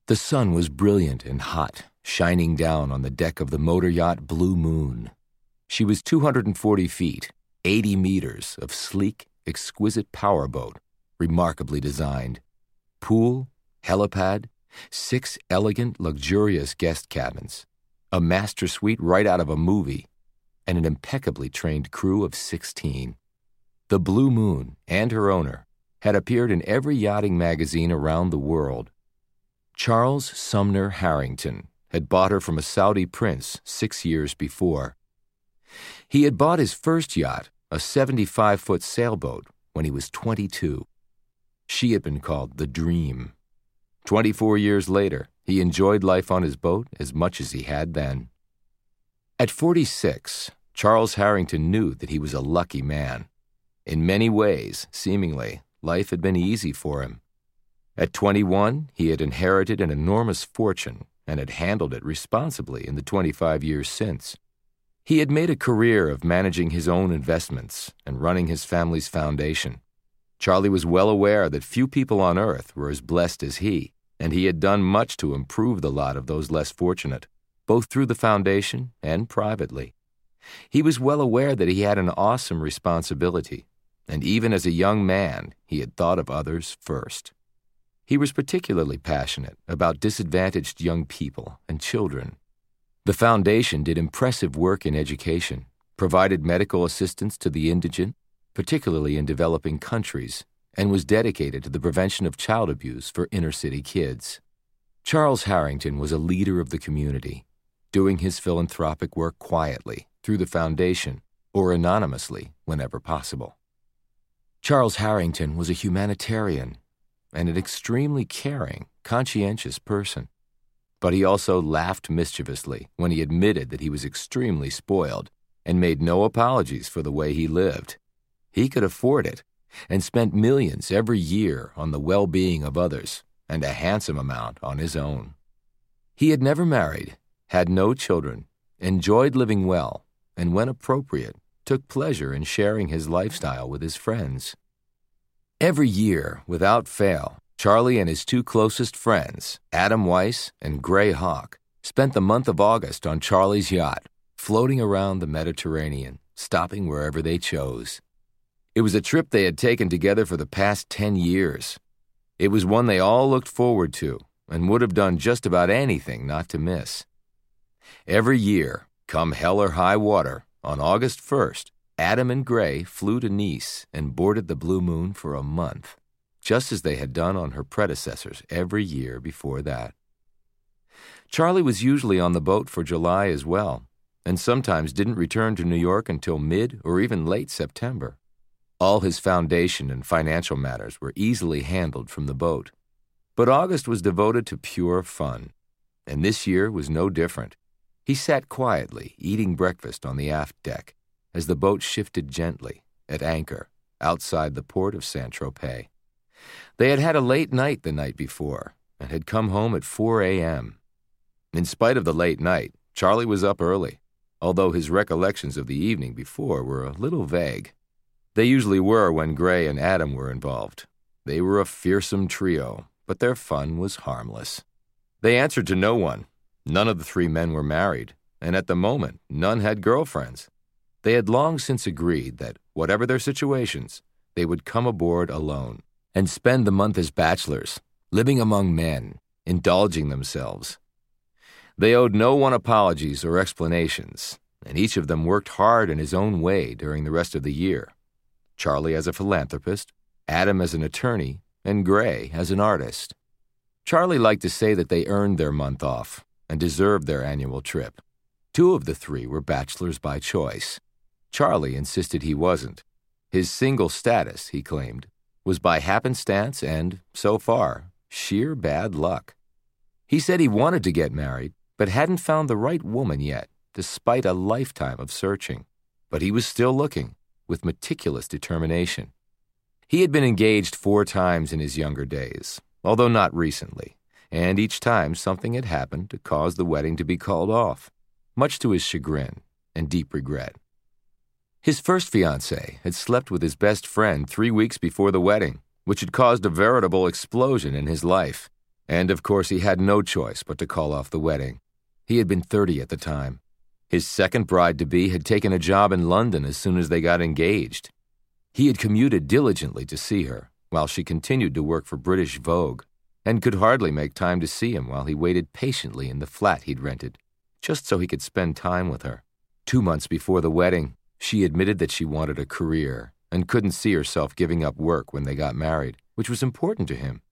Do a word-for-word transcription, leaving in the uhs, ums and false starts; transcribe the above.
The sun was brilliant and hot, shining down on the deck of the motor yacht Blue Moon. She was two hundred forty feet, eighty meters of sleek, exquisite powerboat, remarkably designed. Pool, helipad, six elegant, luxurious guest cabins, a master suite right out of a movie, and an impeccably trained crew of sixteen. The Blue Moon and her owner had appeared in every yachting magazine around the world. Charles Sumner Harrington had bought her from a Saudi prince six years before. He had bought his first yacht, a seventy-five foot sailboat, when he was twenty-two. She had been called the Dream. Twenty-four years later, he enjoyed life on his boat as much as he had then. At forty-six, Charles Harrington knew that he was a lucky man. In many ways, seemingly, life had been easy for him. At twenty-one, he had inherited an enormous fortune and had handled it responsibly in the twenty-five years since. He had made a career of managing his own investments and running his family's foundation. Charlie was well aware that few people on earth were as blessed as he, and he had done much to improve the lot of those less fortunate, both through the foundation and privately. He was well aware that he had an awesome responsibility, and even as a young man, he had thought of others first. He was particularly passionate about disadvantaged young people and children. The foundation did impressive work in education, provided medical assistance to the indigent, particularly in developing countries, and was dedicated to the prevention of child abuse for inner-city kids. Charles Harrington was a leader of the community, doing his philanthropic work quietly through the foundation or anonymously whenever possible. Charles Harrington was a humanitarian and an extremely caring, conscientious person. But he also laughed mischievously when he admitted that he was extremely spoiled and made no apologies for the way he lived. He could afford it and spent millions every year on the well-being of others and a handsome amount on his own. He had never married, had no children, enjoyed living well, and when appropriate, took pleasure in sharing his lifestyle with his friends. Every year, without fail, Charlie and his two closest friends, Adam Weiss and Gray Hawk, spent the month of August on Charlie's yacht, floating around the Mediterranean, stopping wherever they chose. It was a trip they had taken together for the past ten years. It was one they all looked forward to and would have done just about anything not to miss. Every year, come hell or high water, on August first, Adam and Gray flew to Nice and boarded the Blue Moon for a month, just as they had done on her predecessors every year before that. Charlie was usually on the boat for July as well, and sometimes didn't return to New York until mid or even late September. All his foundation and financial matters were easily handled from the boat. But August was devoted to pure fun, and this year was no different. He sat quietly, eating breakfast on the aft deck, as the boat shifted gently, at anchor, outside the port of Saint-Tropez. They had had a late night the night before, and had come home at four a.m. In spite of the late night, Charlie was up early, although his recollections of the evening before were a little vague. They usually were when Gray and Adam were involved. They were a fearsome trio, but their fun was harmless. They answered to no one. None of the three men were married, and at the moment, none had girlfriends. They had long since agreed that, whatever their situations, they would come aboard alone and spend the month as bachelors, living among men, indulging themselves. They owed no one apologies or explanations, and each of them worked hard in his own way during the rest of the year. Charlie as a philanthropist, Adam as an attorney, and Gray as an artist. Charlie liked to say that they earned their month off and deserved their annual trip. Two of the three were bachelors by choice. Charlie insisted he wasn't. His single status, he claimed, was by happenstance and, so far, sheer bad luck. He said he wanted to get married, but hadn't found the right woman yet, despite a lifetime of searching. But he was still looking, with meticulous determination. He had been engaged four times in his younger days, although not recently, and each time something had happened to cause the wedding to be called off, much to his chagrin and deep regret. His first fiancée had slept with his best friend three weeks before the wedding, which had caused a veritable explosion in his life. And of course he had no choice but to call off the wedding. He had been thirty at the time. His second bride-to-be had taken a job in London as soon as they got engaged. He had commuted diligently to see her, while she continued to work for British Vogue, and could hardly make time to see him while he waited patiently in the flat he'd rented, just so he could spend time with her. Two months before the wedding, she admitted that she wanted a career and couldn't see herself giving up work when they got married, which was important to him.